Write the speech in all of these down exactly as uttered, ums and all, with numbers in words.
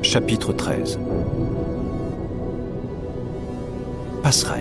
Chapitre treize. Passerelle.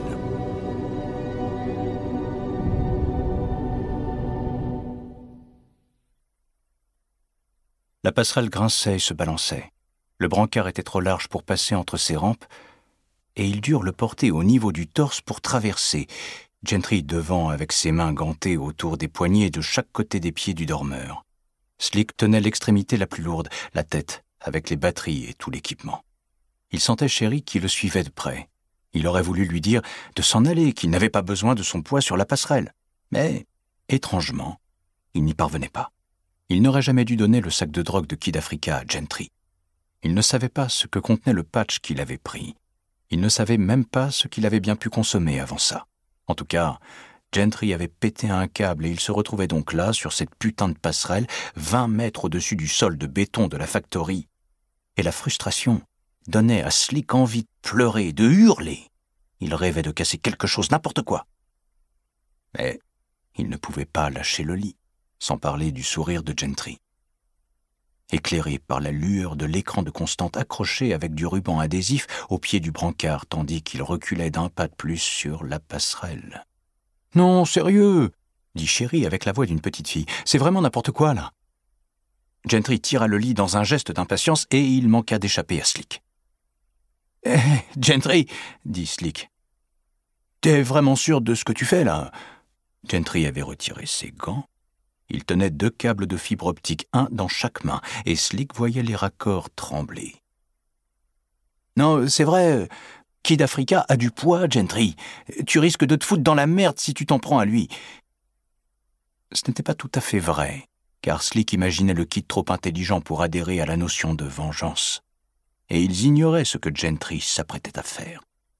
La passerelle grinçait et se balançait. Le brancard était trop large pour passer entre ces rampes, et ils durent le porter au niveau du torse pour traverser, Gentry devant avec ses mains gantées autour des poignets de chaque côté des pieds du dormeur. Slick tenait l'extrémité la plus lourde, la tête, avec les batteries et tout l'équipement. Il sentait Sherry qui le suivait de près. Il aurait voulu lui dire de s'en aller, qu'il n'avait pas besoin de son poids sur la passerelle. Mais, étrangement, il n'y parvenait pas. Il n'aurait jamais dû donner le sac de drogue de Kid Africa à Gentry. Il ne savait pas ce que contenait le patch qu'il avait pris. Il ne savait même pas ce qu'il avait bien pu consommer avant ça. En tout cas, Gentry avait pété un câble et il se retrouvait donc là, sur cette putain de passerelle, vingt mètres au-dessus du sol de béton de la factory. Et la frustration donnait à Slick envie de pleurer, de hurler. Il rêvait de casser quelque chose, n'importe quoi. Mais il ne pouvait pas lâcher le lit, sans parler du sourire de Gentry. Éclairé par la lueur de l'écran de Constante accroché avec du ruban adhésif au pied du brancard, tandis qu'il reculait d'un pas de plus sur la passerelle. « Non, sérieux !» dit Sherry avec la voix d'une petite fille. « C'est vraiment n'importe quoi, là !» Gentry tira le lit dans un geste d'impatience et il manqua d'échapper à Slick. « Eh, Gentry !» dit Slick. « T'es vraiment sûr de ce que tu fais, là ?» Gentry avait retiré ses gants. Il tenait deux câbles de fibre optique, un dans chaque main, et Slick voyait les raccords trembler. « Non, c'est vrai, Kid Africa a du poids, Gentry. Tu risques de te foutre dans la merde si tu t'en prends à lui. » Ce n'était pas tout à fait vrai, car Slick imaginait le Kid trop intelligent pour adhérer à la notion de vengeance. Et ils ignoraient ce que Gentry s'apprêtait à faire.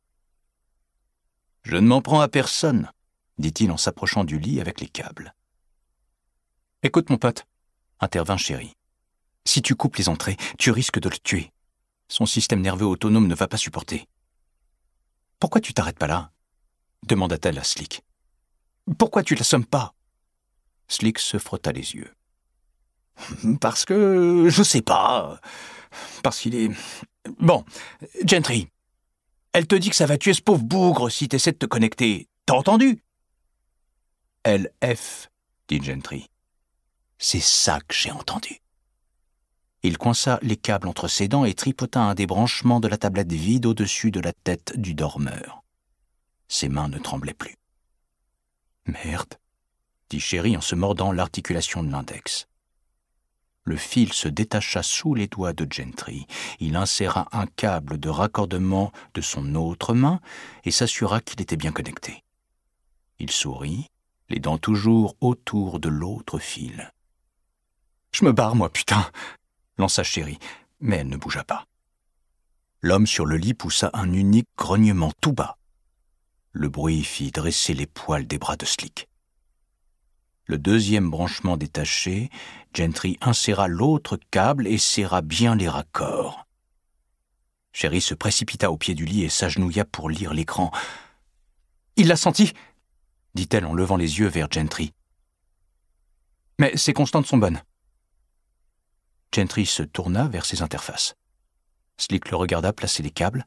« Je ne m'en prends à personne, » dit-il en s'approchant du lit avec les câbles. « Écoute, mon pote, » intervint Sherry. « Si tu coupes les entrées, tu risques de le tuer. Son système nerveux autonome ne va pas supporter. »« Pourquoi tu t'arrêtes pas là ?» demanda-t-elle à Slick. « Pourquoi tu l'assommes pas ?» Slick se frotta les yeux. « Parce que... je sais pas. Parce qu'il est... Bon, Gentry, elle te dit que ça va tuer ce pauvre bougre si t'essaies de te connecter. T'as entendu ?»« L F, dit Gentry. C'est ça que j'ai entendu. » Il coinça les câbles entre ses dents et tripota un des branchements de la tablette vide au-dessus de la tête du dormeur. Ses mains ne tremblaient plus. « Merde, » dit Sherry en se mordant l'articulation de l'index. Le fil se détacha sous les doigts de Gentry. Il inséra un câble de raccordement de son autre main et s'assura qu'il était bien connecté. Il sourit, les dents toujours autour de l'autre fil. « Je me barre, moi, putain !» lança Sherry, mais elle ne bougea pas. L'homme sur le lit poussa un unique grognement tout bas. Le bruit fit dresser les poils des bras de Slick. Le deuxième branchement détaché, Gentry inséra l'autre câble et serra bien les raccords. Sherry se précipita au pied du lit et s'agenouilla pour lire l'écran. « Il l'a senti !» dit-elle en levant les yeux vers Gentry. « Mais ces constantes sont bonnes. » Gentry se tourna vers ses interfaces. Slick le regarda placer les câbles.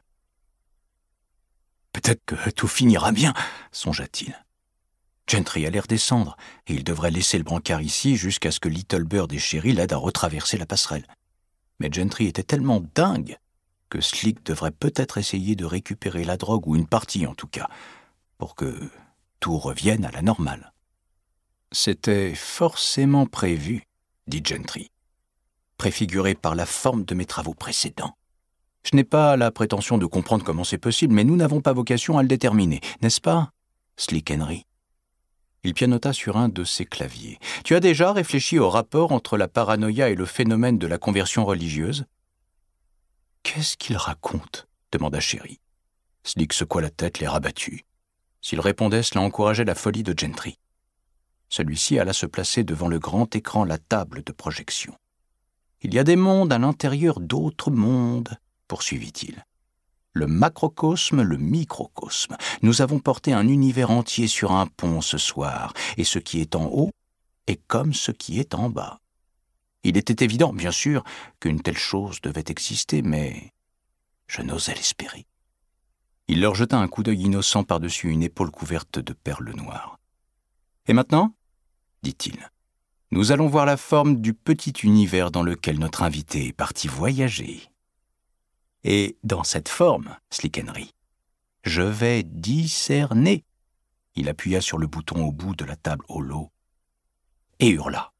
« Peut-être que tout finira bien, » songea-t-il. Gentry allait redescendre, et il devrait laisser le brancard ici jusqu'à ce que Little Bird et Sherry l'aident à retraverser la passerelle. Mais Gentry était tellement dingue que Slick devrait peut-être essayer de récupérer la drogue, ou une partie en tout cas, pour que tout revienne à la normale. « C'était forcément prévu, » dit Gentry, préfiguré par la forme de mes travaux précédents. « Je n'ai pas la prétention de comprendre comment c'est possible, mais nous n'avons pas vocation à le déterminer, n'est-ce pas, Slick Henry ?» Il pianota sur un de ses claviers. « Tu as déjà réfléchi au rapport entre la paranoïa et le phénomène de la conversion religieuse ?» « Qu'est-ce qu'il raconte ?» demanda Sherry. Slick secoua la tête, l'air abattu. S'il répondait, cela encourageait la folie de Gentry. Celui-ci alla se placer devant le grand écran, la table de projection. « Il y a des mondes à l'intérieur d'autres mondes, » poursuivit-il. « Le macrocosme, le microcosme. Nous avons porté un univers entier sur un pont ce soir, et ce qui est en haut est comme ce qui est en bas. Il était évident, bien sûr, qu'une telle chose devait exister, mais je n'osais l'espérer. Il leur jeta un coup d'œil innocent par-dessus une épaule couverte de perles noires. « Et maintenant, dit-il, nous allons voir la forme du petit univers dans lequel notre invité est parti voyager. Et dans cette forme, Slick Henry, je vais discerner. » Il appuya sur le bouton au bout de la table holo et hurla.